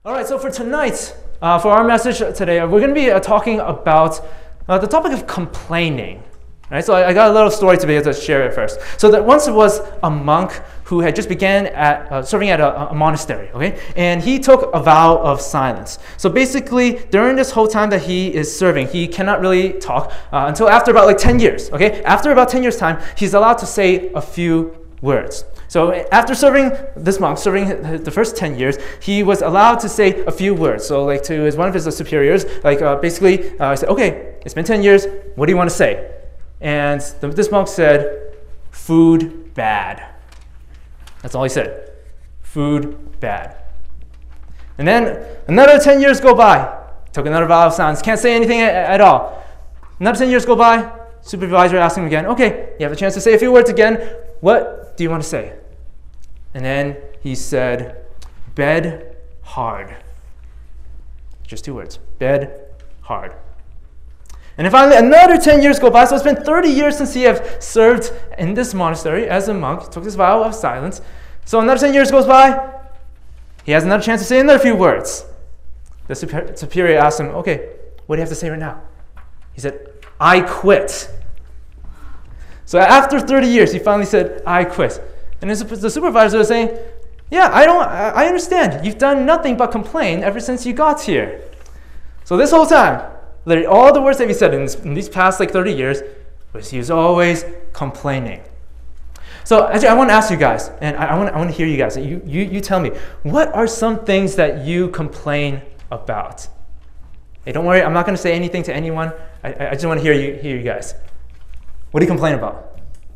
All right, so for tonight, for our message today, we're going to be talking about the topic of complaining. All right, so I got a little story to be able to share it first. So that once there was a monk who had just began at serving at a monastery, okay? And he took a vow of silence. So basically, during this whole time that he is serving, he cannot really talk until after about like 10 years, okay? After about 10 years' time, he's allowed to say a few words. So after serving this monk, serving the first 10 years, he was allowed to say a few words. So like to one of his superiors, like basically he said, okay, it's been 10 years, what do you want to say? And this monk said, food bad. That's all he said, food bad. And then another 10 years go by, took another vow of silence, can't say anything at all. Another 10 years go by, supervisor asked him again, okay, you have a chance to say a few words again, what do you want to say? And then he said, bed hard. Just 2 words, bed hard. And then finally, another 10 years go by, so it's been 30 years since he have served in this monastery as a monk, took this vow of silence. So another 10 years goes by, he has another chance to say another few words. The superior asked him, okay, what do you have to say right now? He said, I quit. So after 30 years, he finally said, I quit. And the supervisor was saying, yeah, I understand. You've done nothing but complain ever since you got here. So this whole time, literally all the words that he said in these past like 30 years, was he was always complaining. So actually, I want to ask you guys, and I want to hear you guys. You tell me, what are some things that you complain about? Hey, don't worry, I'm not going to say anything to anyone. I just want to hear you guys. What do you complain about?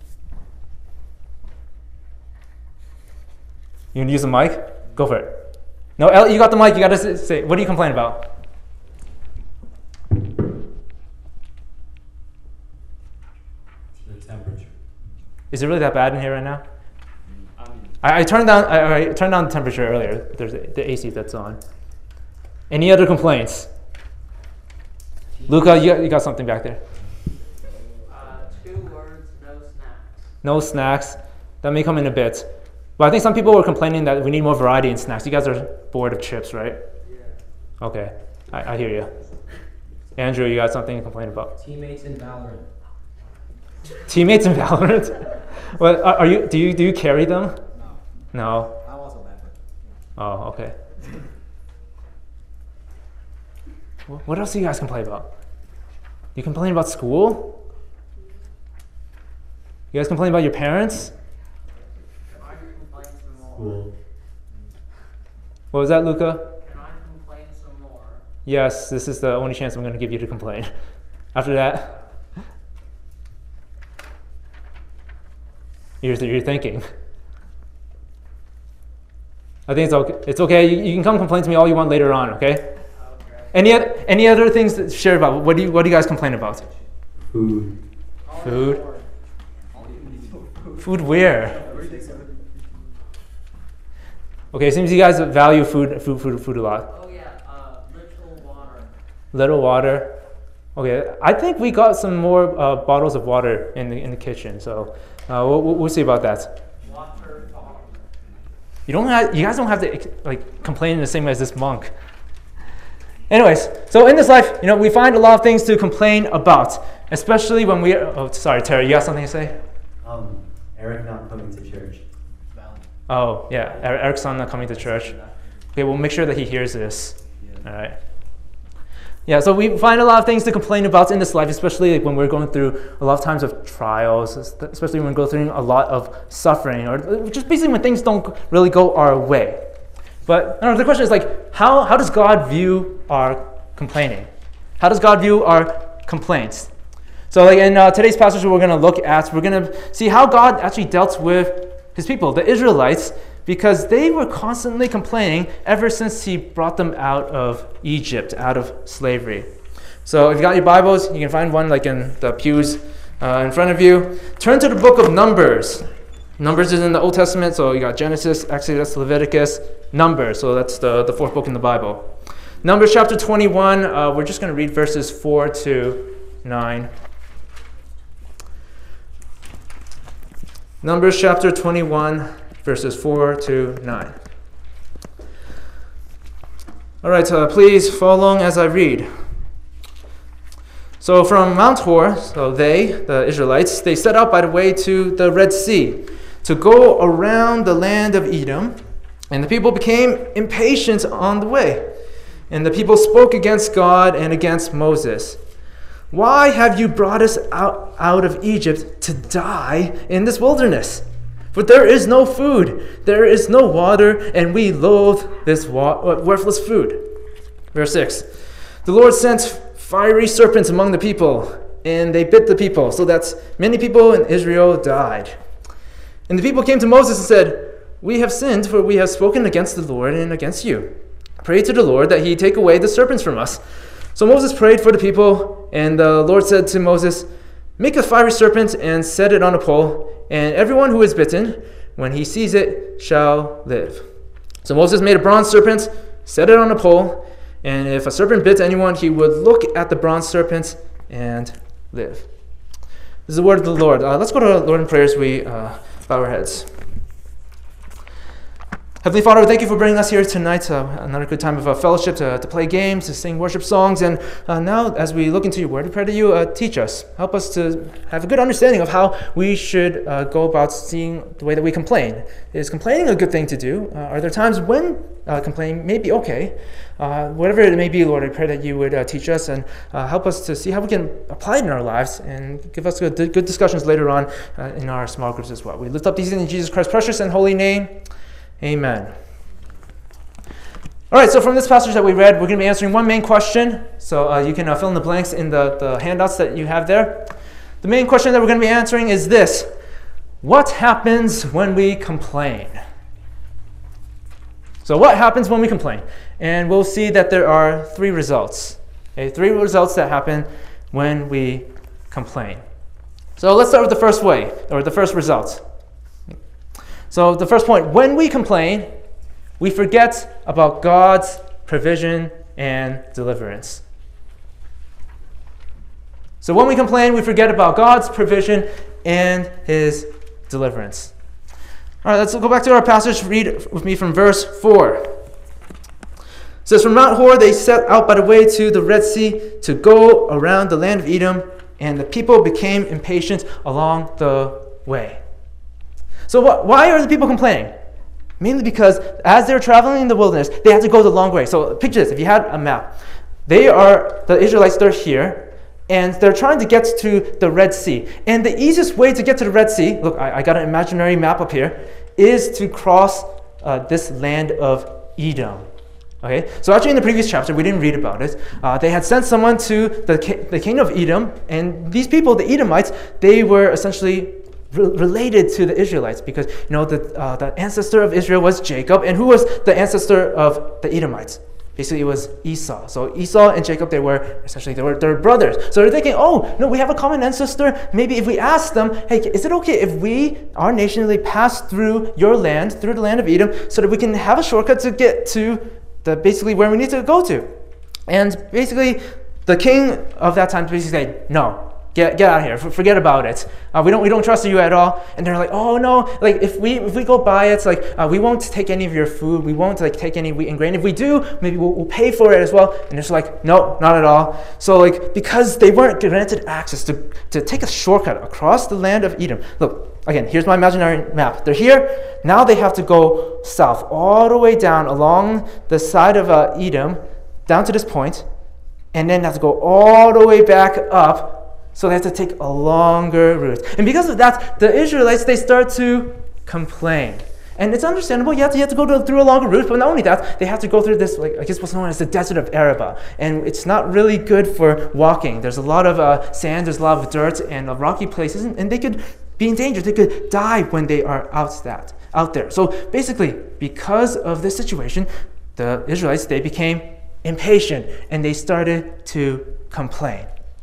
You can use the mic? Go for it. No, Ellie, you got the mic. You got to say, what do you complain about? The temperature. Is it really that bad in here right now? I turned down the temperature earlier. There's the AC that's on. Any other complaints? Luca, you got something back there. 2 words, no snacks. No snacks. That may come in a bit. But I think some people were complaining that we need more variety in snacks. You guys are bored of chips, right? Yeah. Okay, I hear you. Andrew, you got something to complain about? Teammates in Valorant. Teammates in Valorant? Well, do you carry them? No. I'm also bad. Oh, okay. What else do you guys complain about? You complain about school? You guys complain about your parents? Can I complain some more? Cool. What was that, Luca? Can I complain some more? Yes, this is the only chance I'm going to give you to complain. After that, you're thinking. I think it's okay. It's okay. You can come complain to me all you want later on, okay? Okay. Any other things to share about? What do you guys complain about? Food. Food? Food where? Okay, it seems you guys value food a lot. Oh yeah, little water. Little water. Okay, I think we got some more bottles of water in the kitchen, so we'll see about that. Water talk. You guys don't have to like complain in the same way as this monk. Anyways, so in this life, we find a lot of things to complain about, especially when we. Oh, sorry, Terry, you got something to say? Eric not coming to church. Oh yeah, Eric's son not coming to church. Okay, we'll make sure that he hears this. Yeah. All right. Yeah, so we find a lot of things to complain about in this life, especially when we're going through a lot of times of trials, especially when we're going through a lot of suffering, or just basically when things don't really go our way. But the question is like, how does God view our complaining? How does God view our complaints? So like in today's passage we're going to look at, we're going to see how God actually dealt with his people, the Israelites, because they were constantly complaining ever since he brought them out of Egypt, out of slavery. So if you got your Bibles, you can find one like in the pews in front of you. Turn to the book of Numbers. Numbers is in the Old Testament, so you got Genesis, Exodus, Leviticus, Numbers. So that's the 4th book in the Bible. Numbers chapter 21, we're just going to read verses 4 to 9. Numbers chapter 21, verses 4 to 9. All right, please follow along as I read. So from Mount Hor, so they, the Israelites, they set out by the way to the Red Sea to go around the land of Edom, and the people became impatient on the way. And the people spoke against God and against Moses. Why have you brought us out of Egypt to die in this wilderness? For there is no food, there is no water, and we loathe this worthless food. Verse 6. The Lord sent fiery serpents among the people, and they bit the people, so that many people in Israel died. And the people came to Moses and said, We have sinned, for we have spoken against the Lord and against you. Pray to the Lord that he take away the serpents from us. So Moses prayed for the people, and the Lord said to Moses, Make a fiery serpent and set it on a pole, and everyone who is bitten, when he sees it, shall live. So Moses made a bronze serpent, set it on a pole, and if a serpent bit anyone, he would look at the bronze serpent and live. This is the word of the Lord. Let's go to the Lord in prayer as we bow our heads. Heavenly Father, thank you for bringing us here tonight. Another good time of fellowship to play games, to sing worship songs. And now, as we look into your word, we pray that you teach us. Help us to have a good understanding of how we should go about seeing the way that we complain. Is complaining a good thing to do? Are there times when complaining may be okay? Whatever it may be, Lord, I pray that you would teach us and help us to see how we can apply it in our lives and give us good discussions later on in our small groups as well. We lift up these things in Jesus Christ's precious and holy name. Amen. All right, so from this passage that we read, we're going to be answering one main question. So you can fill in the blanks in the handouts that you have there. The main question that we're going to be answering is this: what happens when we complain? So what happens when we complain? And we'll see that there are three results. Okay, three results that happen when we complain. So let's start with the first way, or the first result. So the first point, when we complain, we forget about God's provision and deliverance. So when we complain, we forget about God's provision and his deliverance. All right, let's go back to our passage. Read with me from verse 4. It says, From Mount Hor they set out by the way to the Red Sea to go around the land of Edom, and the people became impatient along the way. So why are the people complaining? Mainly because as they're traveling in the wilderness, they had to go the long way. So picture this, if you had a map. The Israelites, they're here, and they're trying to get to the Red Sea. And the easiest way to get to the Red Sea, look, I got an imaginary map up here, is to cross this land of Edom. Okay, so actually in the previous chapter, we didn't read about it. They had sent someone to the king of Edom, and these people, the Edomites, they were essentially related to the Israelites because the ancestor of Israel was Jacob, and who was the ancestor of the Edomites? Basically, it was Esau. So Esau and Jacob, they were they're brothers. So they're thinking, oh no, we have a common ancestor. Maybe if we ask them, hey, is it okay if our nation, really pass through your land, through the land of Edom, so that we can have a shortcut to get to basically where we need to go to? And basically, the king of that time basically said, no. Get out of here. Forget about it. We don't trust you at all. And they're like, oh no, like if we go by it, like we won't take any of your food. We won't take any wheat and grain. If we do, maybe we'll pay for it as well. And they're just like, no, not at all. So because they weren't granted access to take a shortcut across the land of Edom. Look, again, here's my imaginary map. They're here. Now they have to go south all the way down along the side of Edom, down to this point, and then have to go all the way back up. So they have to take a longer route. And because of that, the Israelites, they start to complain. And it's understandable, you have to go through a longer route, but not only that, they have to go through this, I guess what's known as the desert of Arabah. And it's not really good for walking. There's a lot of sand, there's a lot of dirt and rocky places, and they could be in danger. They could die when they are out there. So basically, because of this situation, the Israelites, they became impatient and they started to complain.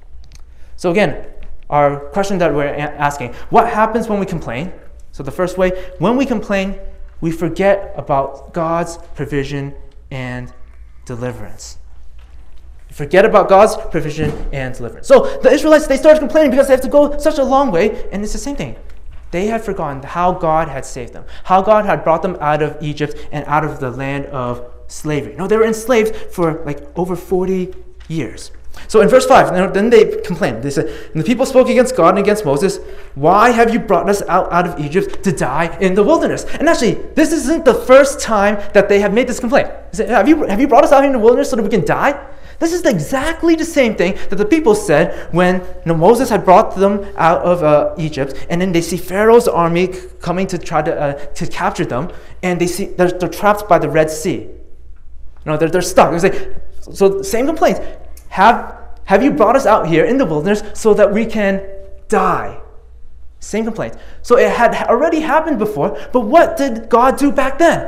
So again, our question that we're asking, what happens when we complain? So the first way, when we complain, we forget about God's provision and deliverance. We forget about God's provision and deliverance. So the Israelites, they started complaining because they have to go such a long way, and it's the same thing. They had forgotten how God had saved them, how God had brought them out of Egypt and out of the land of slavery. No, they were enslaved for like over 40 years. So in verse 5, then they complained. They said, and the people spoke against God and against Moses. Why have you brought us out of Egypt to die in the wilderness? And actually, this isn't the first time that they have made this complaint. They said, have you brought us out here in the wilderness so that we can die? This is exactly the same thing that the people said when Moses had brought them out of Egypt, and then they see Pharaoh's army coming to try to capture them, and they see they're trapped by the Red Sea. They're stuck. It's like, so same complaint. Have you brought us out here in the wilderness so that we can die? Same complaint. So it had already happened before, but what did God do back then?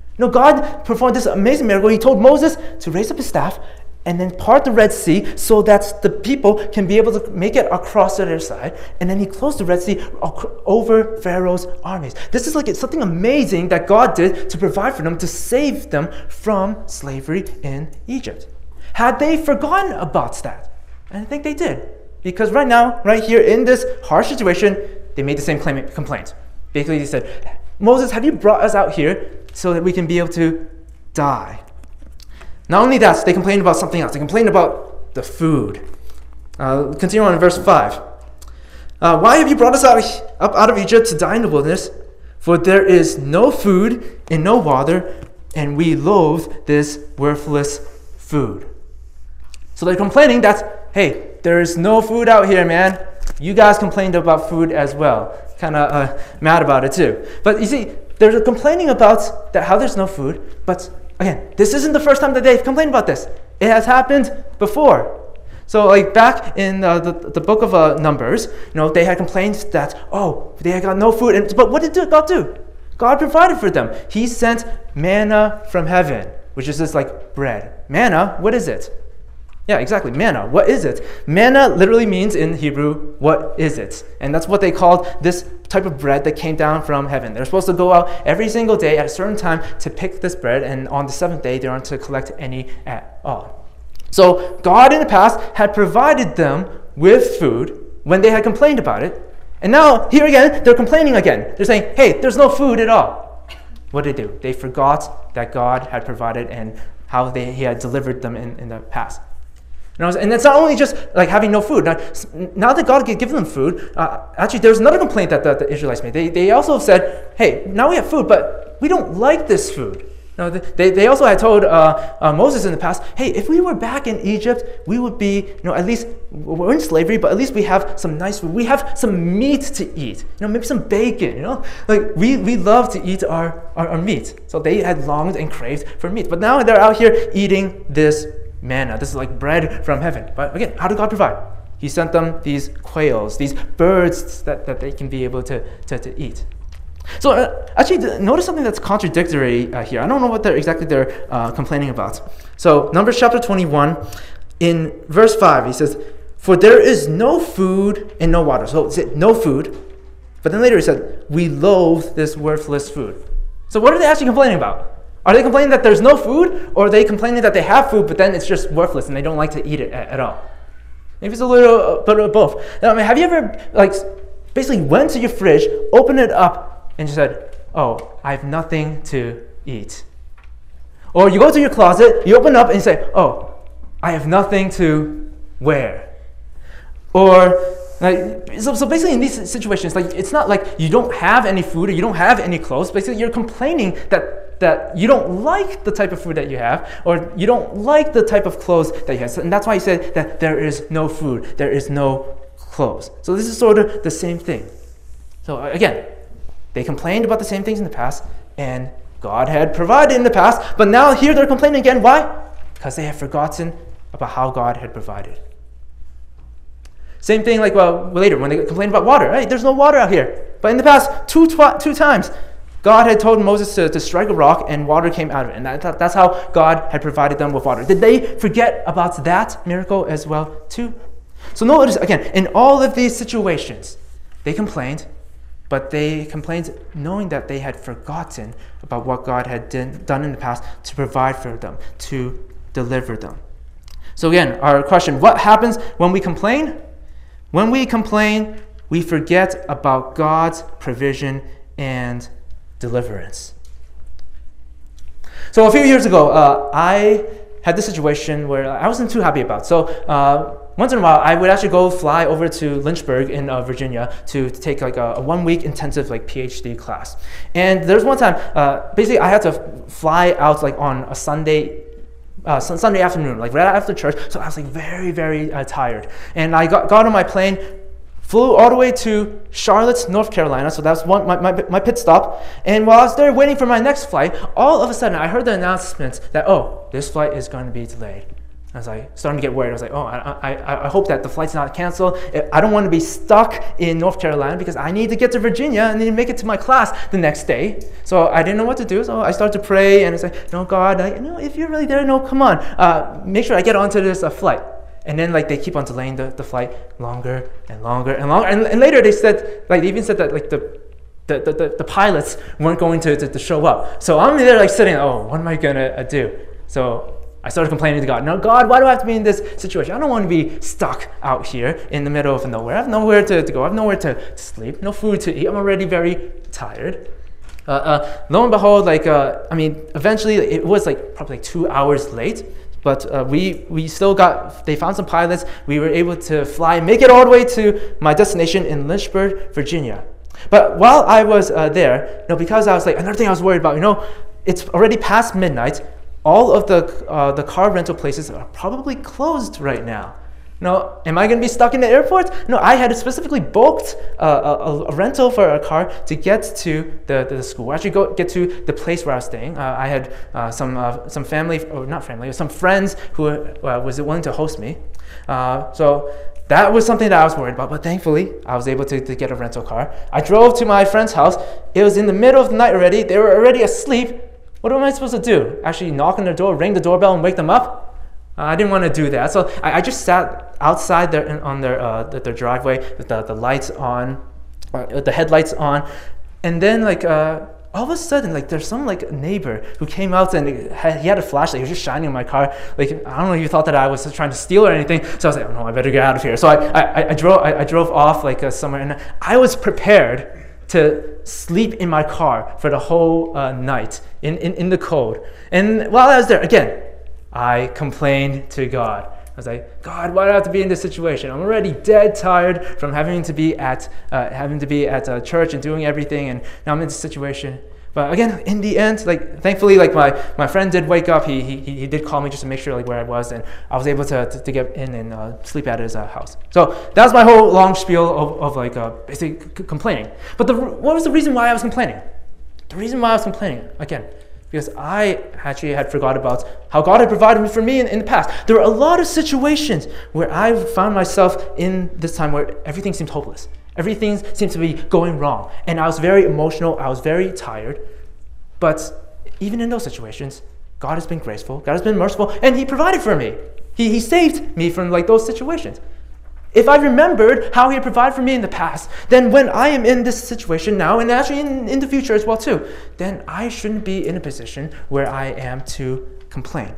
God performed this amazing miracle. He told Moses to raise up his staff and then part the Red Sea so that the people can be able to make it across to their side. And then he closed the Red Sea over Pharaoh's armies. This is like something amazing that God did to provide for them, to save them from slavery in Egypt. Had they forgotten about that? And I think they did. Because right now, right here in this harsh situation, they made the same complaint. Basically, they said, Moses, have you brought us out here so that we can be able to die? Not only that, they complained about something else. They complained about the food. Continue on in verse 5. Why have you brought us up out of Egypt to die in the wilderness? For there is no food and no water, and we loathe this worthless food. So they're complaining that, hey, there is no food out here, man. You guys complained about food as well. Kind of mad about it too. But you see, they're complaining about how there's no food. But again, this isn't the first time that they've complained about this. It has happened before. So like back in the book of Numbers, they had complained that, they had got no food. But what did God do? God provided for them. He sent manna from heaven, which is just like bread. Manna, what is it? Yeah, exactly. Manna. What is it? Manna literally means in Hebrew, what is it? And that's what they called this type of bread that came down from heaven. They're supposed to go out every single day at a certain time to pick this bread, and on the seventh day, they aren't to collect any at all. So God in the past had provided them with food when they had complained about it. And now, here again, they're complaining again. They're saying, hey, there's no food at all. What did they do? They forgot that God had provided and how He had delivered them in the past. And it's not only just like having no food. Now that God had given them food, actually there's another complaint that the Israelites made. They also said, hey, now we have food, but we don't like this food. They also had told Moses in the past, hey, if we were back in Egypt, we would be, at least, we're in slavery, but at least we have some nice food. We have some meat to eat, maybe some bacon, Like, we love to eat our meat. So they had longed and craved for meat. But now they're out here eating this manna. This is like bread from heaven. But again, how did God provide? He sent them these quails, these birds that they can be able to eat. So actually, notice something that's contradictory here. I don't know what exactly they're complaining about. So Numbers chapter 21, in verse 5, he says, for there is no food and no water. So it's no food. But then later he said, we loathe this worthless food. So what are they actually complaining about? Are they complaining that there's no food, or are they complaining that they have food, but then it's just worthless and they don't like to eat it at all? Maybe it's a little bit of both. Now, have you ever basically went to your fridge, opened it up, and just said, oh, I have nothing to eat? Or you go to your closet, you open up and you say, oh, I have nothing to wear. Or so basically in these situations, it's not like you don't have any food or you don't have any clothes. Basically, you're complaining that you don't like the type of food that you have, or you don't like the type of clothes that you have. And that's why he said that there is no food, there is no clothes. So this is sort of the same thing. So again, they complained about the same things in the past, and God had provided in the past, but now here they're complaining again. Why? Because they have forgotten about how God had provided. Same thing later when they complain about water. Right? There's no water out here. But in the past, two times, God had told Moses to strike a rock and water came out of it. And that's how God had provided them with water. Did they forget about that miracle as well too? So notice, again, in all of these situations, they complained, but they complained knowing that they had forgotten about what God had done in the past to provide for them, to deliver them. So again, our question, what happens when we complain? When we complain, we forget about God's provision and deliverance. So a few years ago, I had this situation where I wasn't too happy about. So once in a while, I would actually go fly over to Lynchburg in Virginia to take like a 1 week intensive like PhD class. And there was one time, basically I had to fly out like on a Sunday afternoon, like right after church. So I was like very, very tired. And I got on my plane, flew all the way to Charlotte, North Carolina. So that's my pit stop. And while I was there waiting for my next flight, all of a sudden I heard the announcement that, oh, this flight is going to be delayed. I was like starting to get worried. I was like, oh, I hope that the flight's not canceled. I don't want to be stuck in North Carolina because I need to get to Virginia and then make it to my class the next day. So I didn't know what to do. So I started to pray and I said, no, God, if you're really there, no, come on. Make sure I get onto this flight. And then like they keep on delaying the flight longer and longer and longer. And later they said, like they even said that like the pilots weren't going to show up. So I'm there like sitting, oh, what am I gonna do? So I started complaining to God. No, God, why do I have to be in this situation? I don't want to be stuck out here in the middle of nowhere. I have nowhere to go. I have nowhere to sleep, no food to eat. I'm already very tired. Lo and behold, eventually it was like probably like 2 hours late. But we still they found some pilots. We were able to make it all the way to my destination in Lynchburg, Virginia. But while I was there, because I was like, another thing I was worried about, it's already past midnight. All of the car rental places are probably closed right now. Am I going to be stuck in the airport? No, I had specifically booked a rental for a car to get to the school. Actually, get to the place where I was staying. I had some family, or not family, some friends who was willing to host me. So that was something that I was worried about. But thankfully, I was able to get a rental car. I drove to my friend's house. It was in the middle of the night already. They were already asleep. What am I supposed to do? Actually knock on their door, ring the doorbell, and wake them up? I didn't want to do that. So I just sat outside on their driveway with the lights on, the headlights on. And then all of a sudden, there's some neighbor who came out and he had a flashlight. He was just shining on my car. I don't know if he thought that I was trying to steal or anything. So I was like, oh no, I better get out of here. So I drove off somewhere, and I was prepared to sleep in my car for the whole night in the cold. And while I was there, again, I complained to God. I was like, God, why do I have to be in this situation? I'm already dead tired from having to be at church and doing everything, and now I'm in this situation. But again, in the end, thankfully, my friend did wake up. He did call me just to make sure where I was, and I was able to get in and sleep at his house. So that was my whole long spiel of basically complaining. But what was the reason why I was complaining? The reason why I was complaining, again, because I actually had forgot about how God had provided for me in the past. There were a lot of situations where I found myself in this time where everything seemed hopeless. Everything seemed to be going wrong. And I was very emotional. I was very tired. But even in those situations, God has been graceful. God has been merciful. And He provided for me. He saved me from those situations. If I remembered how He had provided for me in the past, then when I am in this situation now, and actually in the future as well too, then I shouldn't be in a position where I am to complain.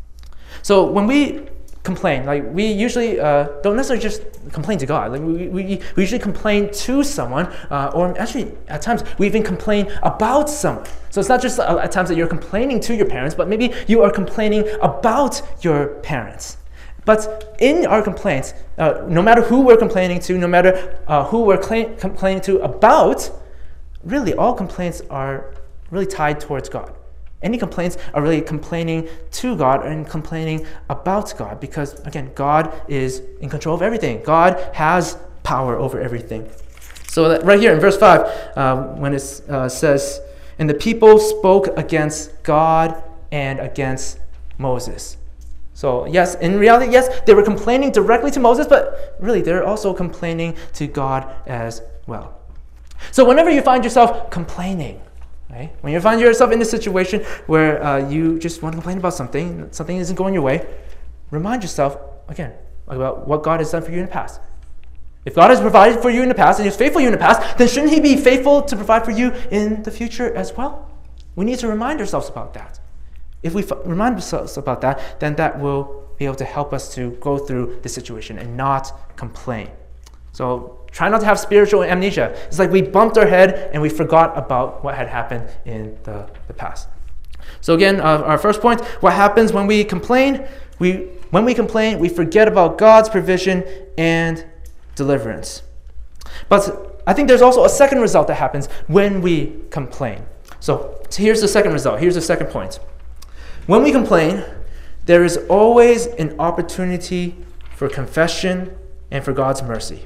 So when we complain, we usually don't necessarily just complain to God. We usually complain to someone, or actually at times we even complain about someone. So it's not just at times that you're complaining to your parents, but maybe you are complaining about your parents. But in our complaints, no matter who we're complaining to, no matter who we're complaining to about, really all complaints are really tied towards God. Any complaints are really complaining to God and complaining about God, because again, God is in control of everything. God has power over everything. So that right here in verse 5, when it says, and the people spoke against God and against Moses. So yes, in reality, yes, they were complaining directly to Moses, but really they're also complaining to God as well. So whenever you find yourself complaining, right? When you find yourself in a situation where you just want to complain about something isn't going your way, remind yourself, again, about what God has done for you in the past. If God has provided for you in the past and He was faithful to you in the past, then shouldn't He be faithful to provide for you in the future as well? We need to remind ourselves about that. If we remind ourselves about that, then that will be able to help us to go through the situation and not complain. So try not to have spiritual amnesia. It's like we bumped our head and we forgot about what had happened in the past. So again, our first point, what happens when we complain? When we complain, we forget about God's provision and deliverance. But I think there's also a second result that happens when we complain. So here's the second result. Here's the second point. When we complain, there is always an opportunity for confession and for God's mercy.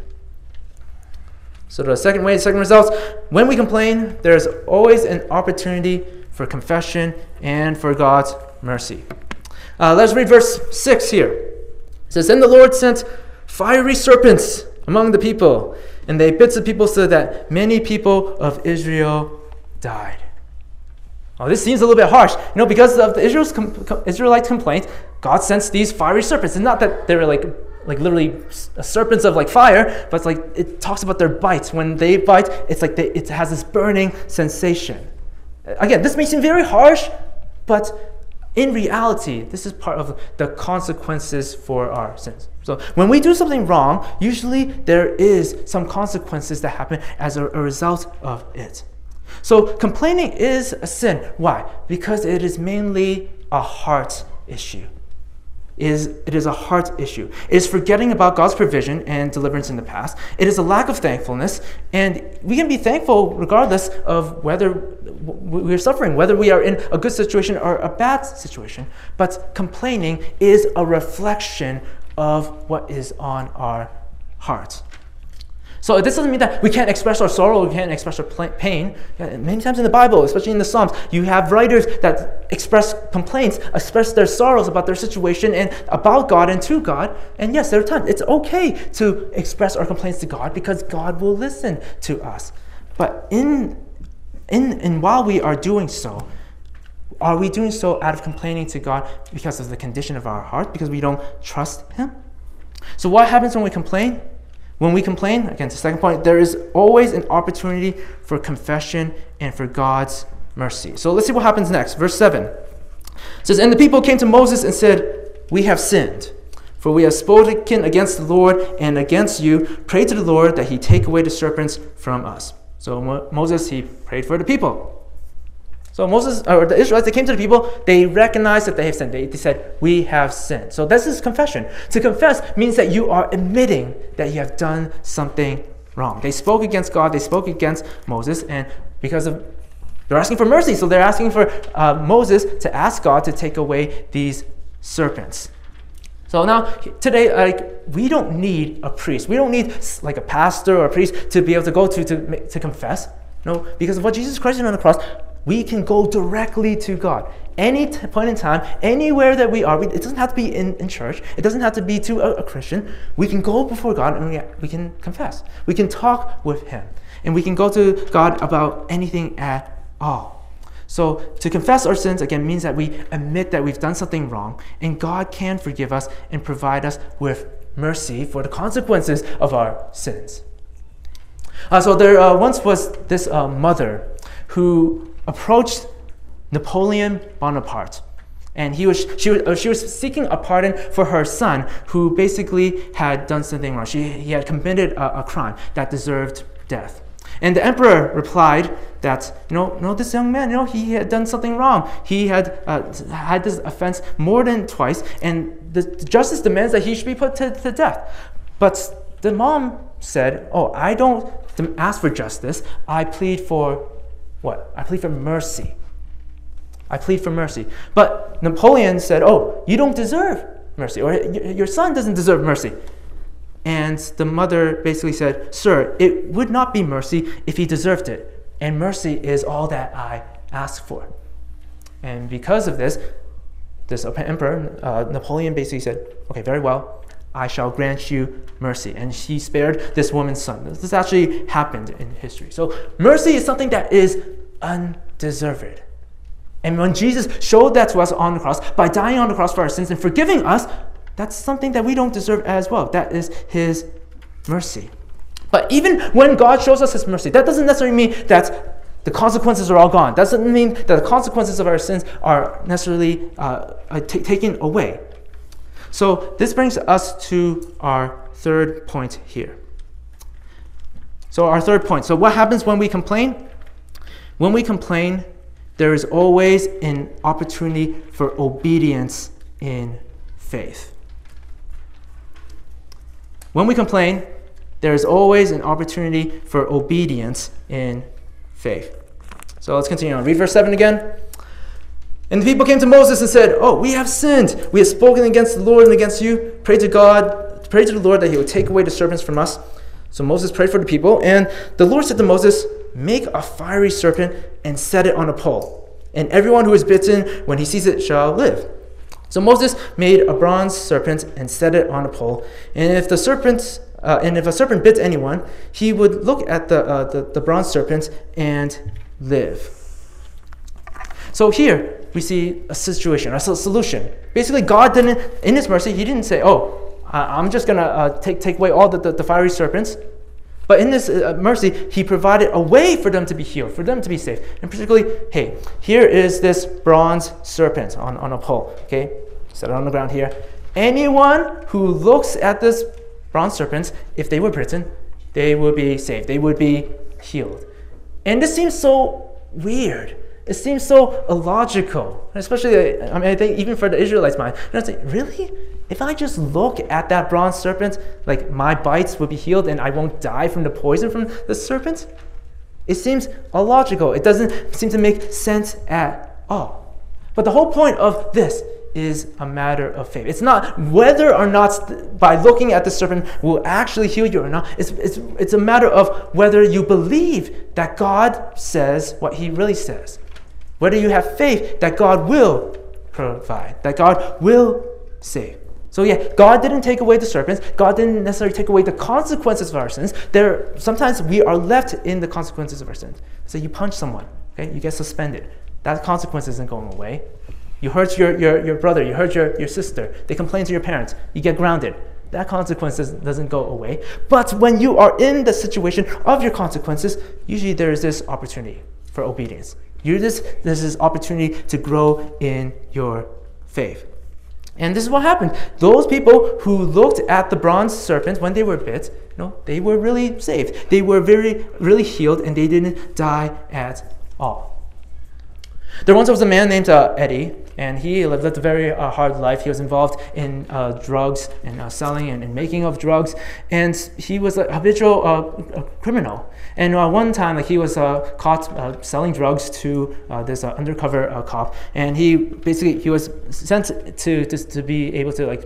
So the second result, when we complain, there is always an opportunity for confession and for God's mercy. Let's read verse 6 here. It says, "Then the Lord sent fiery serpents among the people, and they bit the people so that many people of Israel died." Oh, this seems a little bit harsh. Because of the Israelites' complaint, God sends these fiery serpents. It's not that they were like literally serpents of like fire, but it talks about their bites. When they bite, it's like it has this burning sensation. Again, this may seem very harsh, but in reality, this is part of the consequences for our sins. So when we do something wrong, usually there is some consequences that happen as a result of it. So complaining is a sin. Why? Because it is mainly a heart issue. It is a heart issue. It is forgetting about God's provision and deliverance in the past. It is a lack of thankfulness, and we can be thankful regardless of whether we're suffering, whether we are in a good situation or a bad situation. But complaining is a reflection of what is on our heart. So this doesn't mean that we can't express our sorrow, we can't express our pain. Many times in the Bible, especially in the Psalms, you have writers that express complaints, express their sorrows about their situation and about God and to God. And yes, there are times it's okay to express our complaints to God because God will listen to us. But while we are doing so, are we doing so out of complaining to God because of the condition of our heart, because we don't trust Him? So what happens when we complain? When we complain, again, the second point, there is always an opportunity for confession and for God's mercy. So let's see what happens next. Verse 7. It says, "And the people came to Moses and said, 'We have sinned, for we have spoken against the Lord and against you. Pray to the Lord that He take away the serpents from us.'" So Moses, he prayed for the people. So Moses, or the Israelites, they came to the people, they recognized that they have sinned. They said, "We have sinned." So this is confession. To confess means that you are admitting that you have done something wrong. They spoke against God, they spoke against Moses, and they're asking for mercy. So they're asking for Moses to ask God to take away these serpents. So now, today, we don't need a priest. We don't need like a pastor or a priest to be able to go to confess. No, because of what Jesus Christ did on the cross, we can go directly to God. Any point in time, anywhere that we are, it doesn't have to be in church. It doesn't have to be to a Christian. We can go before God and we can confess. We can talk with Him. And we can go to God about anything at all. So to confess our sins, again, means that we admit that we've done something wrong. And God can forgive us and provide us with mercy for the consequences of our sins. So there once was this mother who approached Napoleon Bonaparte, and she was seeking a pardon for her son, who basically had done something wrong. He had committed a crime that deserved death. And the emperor replied that, no, this young man, he had done something wrong. He had had this offense more than twice, and the justice demands that he should be put to death. But the mom said, "Oh, I don't ask for justice. I plead for what? I plead for mercy. I plead for mercy." But Napoleon said, "Oh, you don't deserve mercy, or your son doesn't deserve mercy." And the mother basically said, "Sir, it would not be mercy if he deserved it, and mercy is all that I ask for." And because of this emperor, Napoleon basically said, "Okay, very well, I shall grant you mercy." And he spared this woman's son. This actually happened in history. So mercy is something that is undeserved. And when Jesus showed that to us on the cross, by dying on the cross for our sins and forgiving us, that's something that we don't deserve as well. That is His mercy. But even when God shows us His mercy, that doesn't necessarily mean that the consequences are all gone. That doesn't mean that the consequences of our sins are necessarily taken away. So this brings us to our third point here. So our third point. So what happens when we complain? When we complain, there is always an opportunity for obedience in faith. When we complain, there is always an opportunity for obedience in faith. So let's continue on. Read verse 7 again. And the people came to Moses and said, "Oh, we have sinned. We have spoken against the Lord and against you. Pray to God, pray to the Lord that he would take away the serpents from us." So Moses prayed for the people, and the Lord said to Moses, "Make a fiery serpent and set it on a pole. And everyone who is bitten, when he sees it, shall live." So Moses made a bronze serpent and set it on a pole. And if a serpent bit anyone, he would look at the bronze serpent and live. So here we see a situation, a solution. Basically, God didn't, in His mercy, He didn't say, "Oh, I'm just gonna take away all the fiery serpents." But in this mercy, He provided a way for them to be healed, for them to be saved. And particularly, hey, here is this bronze serpent on a pole. Okay, set it on the ground here. Anyone who looks at this bronze serpent, if they were bitten, they would be saved. They would be healed. And this seems so weird. It seems so illogical, especially, I think even for the Israelites' mind. And I was like, really? If I just look at that bronze serpent, like my bites will be healed and I won't die from the poison from the serpent? It seems illogical. It doesn't seem to make sense at all. But the whole point of this is a matter of faith. It's not whether or not by looking at the serpent will actually heal you or not. It's a matter of whether you believe that God says what He really says. Whether you have faith that God will provide, that God will save. So yeah, God didn't take away the serpents. God didn't necessarily take away the consequences of our sins. Sometimes we are left in the consequences of our sins. So you punch someone, okay, you get suspended. That consequence isn't going away. You hurt your brother, you hurt your sister. They complain to your parents. You get grounded. That consequence doesn't go away. But when you are in the situation of your consequences, usually there is this opportunity for obedience. There's this opportunity to grow in your faith. And this is what happened. Those people who looked at the bronze serpent when they were bit, they were really saved. They were really healed, and they didn't die at all. There once was a man named Eddie, and he lived a very hard life. He was involved in drugs and selling and making of drugs, and he was a habitual criminal. And one time, he was caught selling drugs to this undercover cop, and he was sent to be able to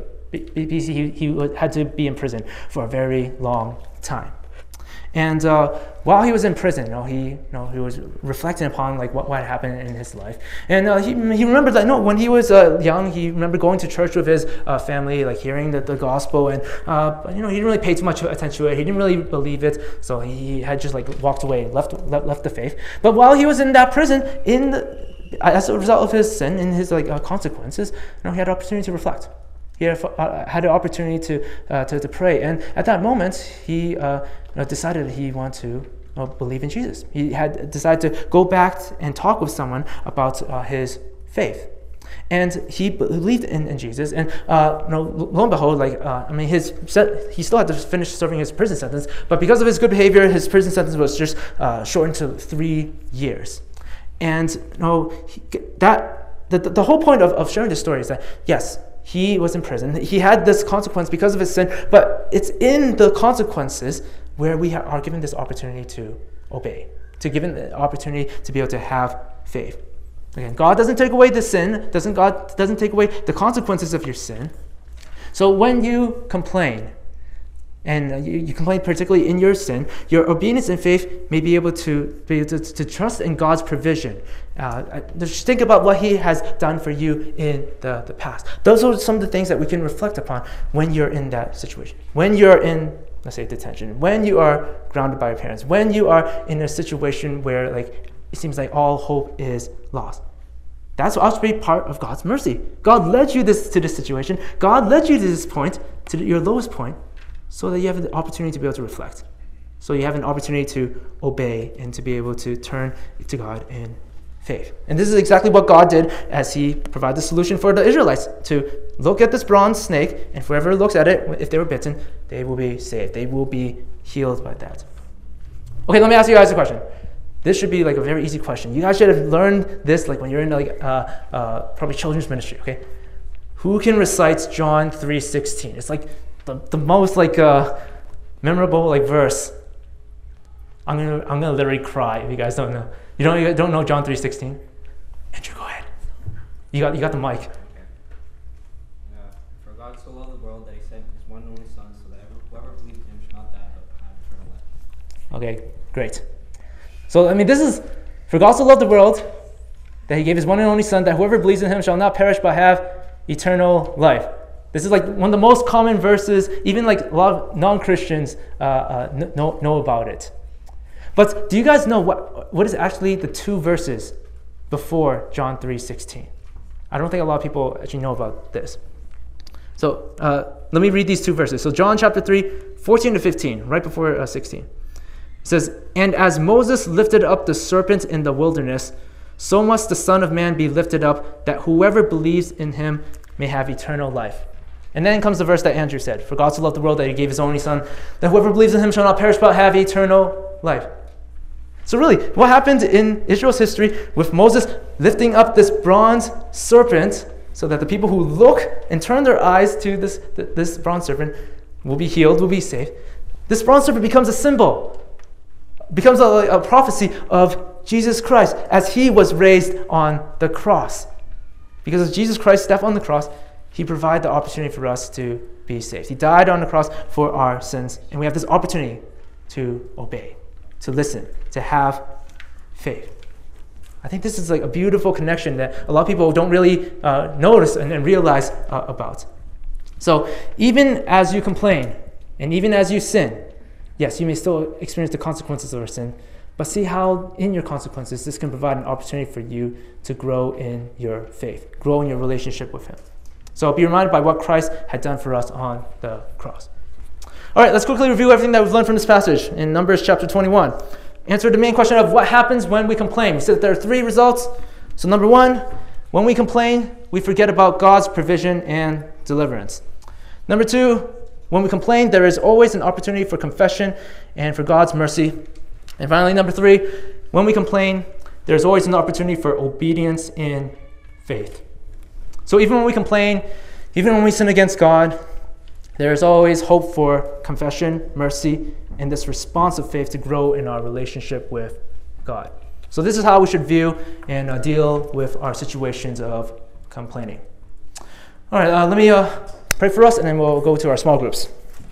he had to be in prison for a very long time. And while he was in prison, he was reflecting upon what happened in his life, and he remembered that when he was young, he remembered going to church with his family, hearing the gospel, and but, he didn't really pay too much attention to it. He didn't really believe it, so he had just walked away, left the faith. But while he was in that prison, as a result of his sin and his consequences, he had an opportunity to reflect. He had an opportunity to pray, and at that moment, he decided that he wanted to believe in Jesus. He had decided to go back and talk with someone about his faith, and he believed in Jesus. And lo and behold, he still had to finish serving his prison sentence, but because of his good behavior, his prison sentence was just shortened to 3 years. And the whole point of sharing this story is that yes, he was in prison. He had this consequence because of his sin, but it's in the consequences where we are given this opportunity to obey, given the opportunity to be able to have faith. Again, God doesn't take away the sin. God doesn't take away the consequences of your sin. So when you complain, and you complain particularly in your sin, your obedience and faith may be able to trust in God's provision. Just think about what He has done for you in the past. Those are some of the things that we can reflect upon when you're in that situation. When you're in, let's say, detention, when you are grounded by your parents, when you are in a situation where it seems like all hope is lost. That's also part of God's mercy. God led you to this situation. God led you to this point, to your lowest point, so that you have the opportunity to be able to reflect. So you have an opportunity to obey and to be able to turn to God in faith. And this is exactly what God did as He provided the solution for the Israelites, to look at this bronze snake, and whoever looks at it, if they were bitten, they will be saved. They will be healed by that. Okay, let me ask you guys a question. This should be like a very easy question. You guys should have learned this like when you're in like probably children's ministry, okay? Who can recite John 3:16? It's like the most like memorable like verse. I'm gonna literally cry if you guys don't know. You don't know John 3:16? Andrew, go ahead. You got the mic. For God so loved the world that he sent his one and only Son, so that whoever believes in him should not die but have eternal life. Okay, great. So I mean, this is for God so loved the world that he gave his one and only Son, that whoever believes in him shall not perish but have eternal life. This is like one of the most common verses. Even like a lot of non-Christians know about it. But do you guys know what is actually the two verses before John 3:16? I don't think a lot of people actually know about this. So let me read these two verses. So John chapter 3, 14 to 15, right before 16. It says, "And as Moses lifted up the serpent in the wilderness, so must the Son of Man be lifted up, that whoever believes in him may have eternal life." And then comes the verse that Andrew said, "For God so loved the world that he gave his only Son, that whoever believes in him shall not perish but have eternal life." So really, what happened in Israel's history with Moses lifting up this bronze serpent so that the people who look and turn their eyes to this bronze serpent will be healed, will be saved. This bronze serpent becomes a symbol, becomes a prophecy of Jesus Christ as he was raised on the cross. Because of Jesus Christ's death on the cross, he provided the opportunity for us to be saved. He died on the cross for our sins, and we have this opportunity to obey, to listen, to have faith. I think this is like a beautiful connection that a lot of people don't really notice and realize about. So even as you complain, and even as you sin, yes, you may still experience the consequences of our sin, but see how in your consequences, this can provide an opportunity for you to grow in your faith, grow in your relationship with him. So be reminded by what Christ had done for us on the cross. All right, let's quickly review everything that we've learned from this passage in Numbers chapter 21. Answer the main question of what happens when we complain. We said that there are three results. So number one, when we complain, we forget about God's provision and deliverance. Number two, when we complain, there is always an opportunity for confession and for God's mercy. And finally, number three, when we complain, there's always an opportunity for obedience in faith. So even when we complain, even when we sin against God, there is always hope for confession, mercy, and this response of faith to grow in our relationship with God. So this is how we should view and deal with our situations of complaining. All right, let me pray for us, and then we'll go to our small groups.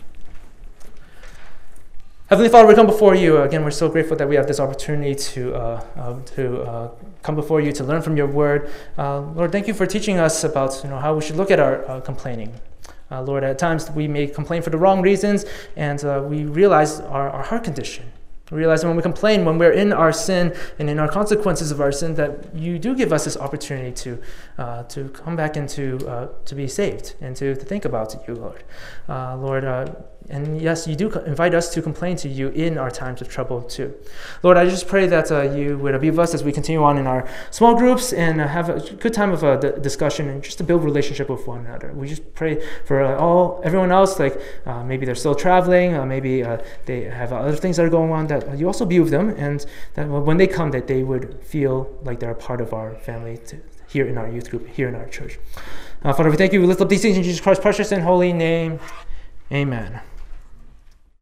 Heavenly Father, we come before you. Again, we're so grateful that we have this opportunity to come before you to learn from your word. Lord, thank you for teaching us about how we should look at our complaining. Lord, at times we may complain for the wrong reasons, and we realize our heart condition. We realize that when we complain, when we're in our sin and in our consequences of our sin, that you do give us this opportunity to come back and to be saved and to think about you, Lord. Lord, and yes, you do invite us to complain to you in our times of trouble too. Lord, I just pray that you would be with us as we continue on in our small groups and have a good time of discussion and just to build relationship with one another. We just pray for everyone else, like maybe they're still traveling, maybe they have other things that are going on, that you also be with them, and that when they come, that they would feel like they're a part of our family here in our youth group, here in our church. Father, we thank you. We lift up these things in Jesus Christ's precious and holy name. Amen.